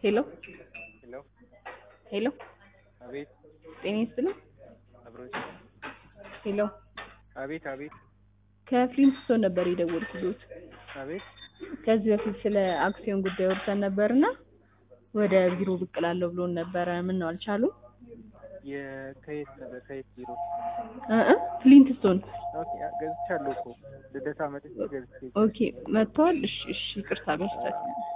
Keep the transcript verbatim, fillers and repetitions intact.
ሄሎ ሄሎ ሄሎ አቤት ጤና ይስጥልኝ። አብሮች ሄሎ አቤት አቤት ከፍሊንስቶን ነበር የደወልኩት። አቤት ከዚህ በፊት ስለ አክሲዮን ጉዳይ ወርተን ነበርና ወደ ቢሮ ብቅ እላለሁ ብሎን ነበረ። ምን ነው አልቻሉም? የከየት ነበር ከየት ቢሮ? እ እ ፍሊንስቶን ኦኬ ገዝቻለሁ እኮ ልደታ መጥቼ ገዝቼ ኦኬ መጥቷል። እሺ እሺ ይቅርታ ገዝቻለሁ።